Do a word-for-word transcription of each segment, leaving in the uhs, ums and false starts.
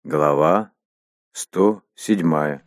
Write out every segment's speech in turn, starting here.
Глава сто седьмая.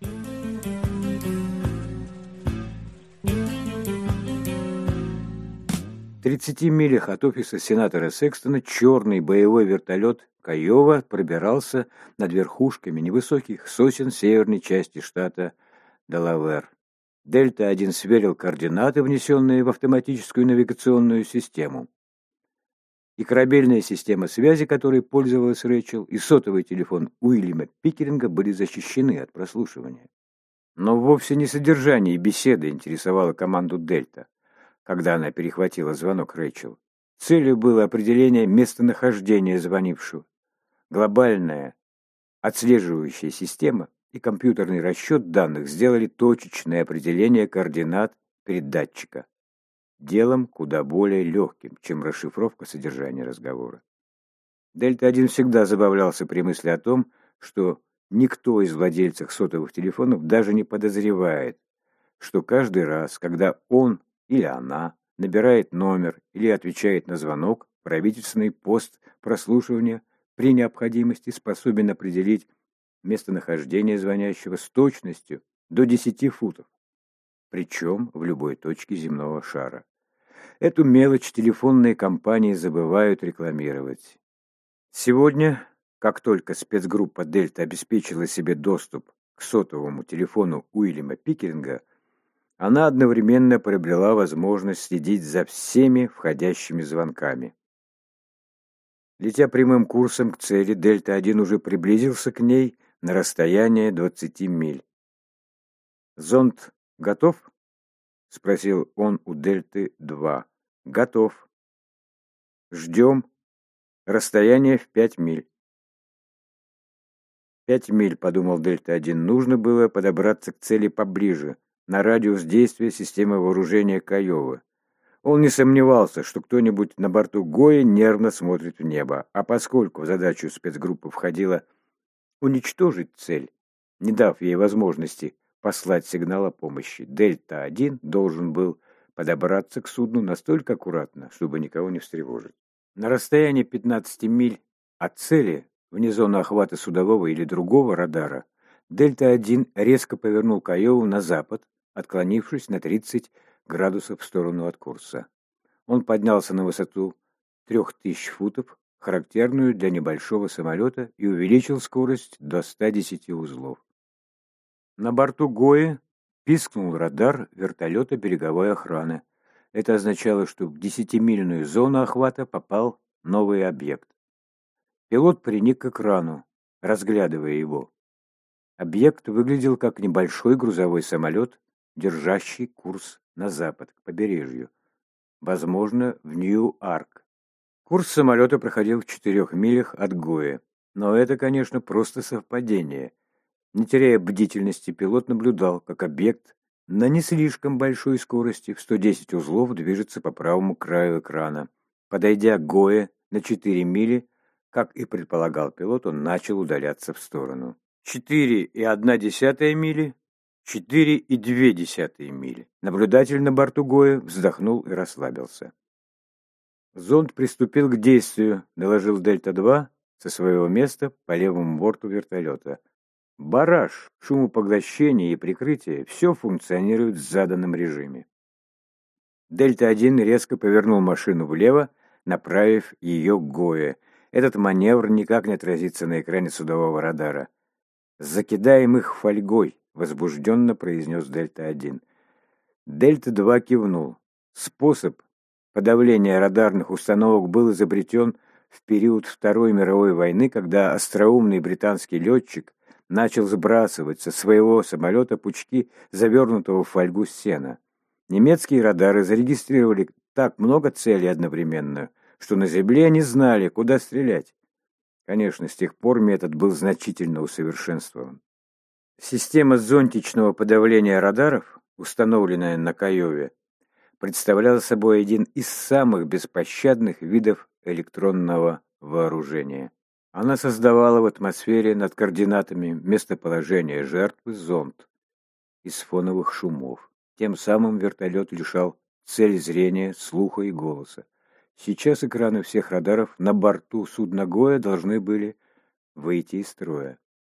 В тридцати милях от офиса сенатора Секстона черный боевой вертолет Кайова пробирался над верхушками невысоких сосен северной части штата Делавэр. Дельта один сверил координаты, внесенные в автоматическую навигационную систему. И корабельная система связи, которой пользовалась Рэйчел, и сотовый телефон Уильяма Пикеринга были защищены от прослушивания. Но вовсе не содержание беседы интересовало команду «Дельта», когда она перехватила звонок Рэйчел. Целью было определение местонахождения звонившего. Глобальная отслеживающая система и компьютерный расчет данных сделали точечное определение координат передатчика. Делом куда более легким, чем расшифровка содержания разговора. Дельта один всегда забавлялся при мысли о том, что никто из владельцев сотовых телефонов даже не подозревает, что каждый раз, когда он или она набирает номер или отвечает на звонок, правительственный пост прослушивания при необходимости способен определить местонахождение звонящего с точностью до десяти футов, причем в любой точке земного шара. Эту мелочь телефонные компании забывают рекламировать. Сегодня, как только спецгруппа «Дельта» обеспечила себе доступ к сотовому телефону Уильяма Пикеринга, она одновременно приобрела возможность следить за всеми входящими звонками. Летя прямым курсом к цели, Дельта один уже приблизился к ней на расстояние двадцати миль. «Зонд готов?» — спросил он у Дельты два. «Готов. Ждем. Расстояние в пять миль». «Пять миль», — подумал Дельта один, — нужно было подобраться к цели поближе, на радиус действия системы вооружения Кайова. Он не сомневался, что кто-нибудь на борту Гои нервно смотрит в небо, а поскольку в задачу спецгруппы входило уничтожить цель, не дав ей возможности послать сигнал о помощи, Дельта один должен был подобраться к судну настолько аккуратно, чтобы никого не встревожить. На расстоянии пятнадцати миль от цели, вне зоны охвата судового или другого радара, Дельта один резко повернул Кайову на запад, отклонившись на тридцать градусов в сторону от курса. Он поднялся на высоту трех тысяч футов, характерную для небольшого самолета, и увеличил скорость до ста десяти узлов. На борту Гои пискнул радар вертолета береговой охраны. Это означало, что в десятимильную зону охвата попал новый объект. Пилот приник к экрану, разглядывая его. Объект выглядел как небольшой грузовой самолет, держащий курс на запад, к побережью, возможно, в Нью-Арк. Курс самолета проходил в четырех милях от Гои, но это, конечно, просто совпадение. Не теряя бдительности, пилот наблюдал, как объект на не слишком большой скорости в сто десять узлов движется по правому краю экрана. Подойдя к Гои на четыре мили, как и предполагал пилот, он начал удаляться в сторону. четыре и одна десятая мили, четыре и две десятые мили. Наблюдатель на борту Гои вздохнул и расслабился. «Зонд приступил к действию», — доложил Дельта два со своего места по левому борту вертолета. «Барраж, шумопоглощение и прикрытие — все функционирует в заданном режиме». Дельта один резко повернул машину влево, направив ее к Гои. Этот маневр никак не отразится на экране судового радара. «Закидаем их фольгой», — возбужденно произнес Дельта один. Дельта два кивнул. Способ подавления радарных установок был изобретен в период Второй мировой войны, когда остроумный британский летчик начал сбрасывать со своего самолета пучки завернутого в фольгу сена. Немецкие радары зарегистрировали так много целей одновременно, что на земле не знали, куда стрелять. Конечно, с тех пор метод был значительно усовершенствован. Система зонтичного подавления радаров, установленная на Кайове, представляла собой один из самых беспощадных видов электронного вооружения. Она создавала в атмосфере над координатами местоположения жертвы зонд из фоновых шумов. Тем самым вертолет лишал цель зрения, слуха и голоса. Сейчас экраны всех радаров на борту судна Гоя должны были выйти из строя.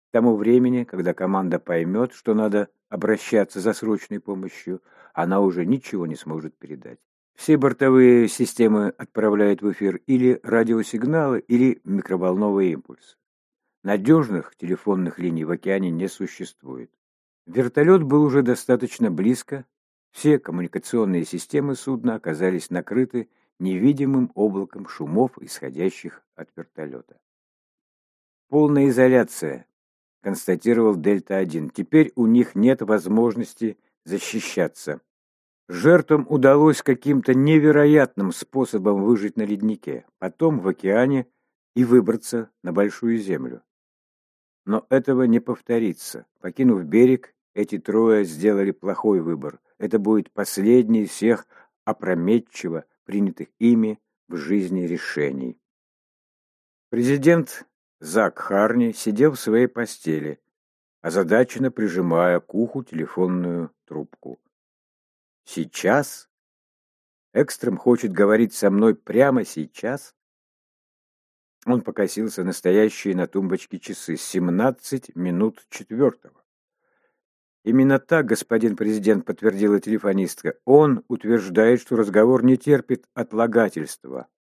К тому времени, когда команда поймет, что надо обращаться за срочной помощью, она уже ничего не сможет передать. Все бортовые системы отправляют в эфир или радиосигналы, или микроволновые импульсы. Надежных телефонных линий в океане не существует. Вертолет был уже достаточно близко, все коммуникационные системы судна оказались накрыты невидимым облаком шумов, исходящих от вертолета. «Полная изоляция», — констатировал Дельта один. «Теперь у них нет возможности защищаться. Жертвам удалось каким-то невероятным способом выжить на леднике, потом в океане и выбраться на Большую Землю. Но этого не повторится. Покинув берег, эти трое сделали плохой выбор. Это будет последний из всех опрометчиво принятых ими в жизни решений». Президент Зак Харни сидел в своей постели, озадаченно прижимая к уху телефонную трубку. «Сейчас? Экстрем хочет говорить со мной прямо сейчас?» Он покосился на стоящие на тумбочке часы. семнадцать минут четвертого. «Именно так, господин президент», — подтвердила телефонистка. «Он утверждает, что разговор не терпит отлагательства».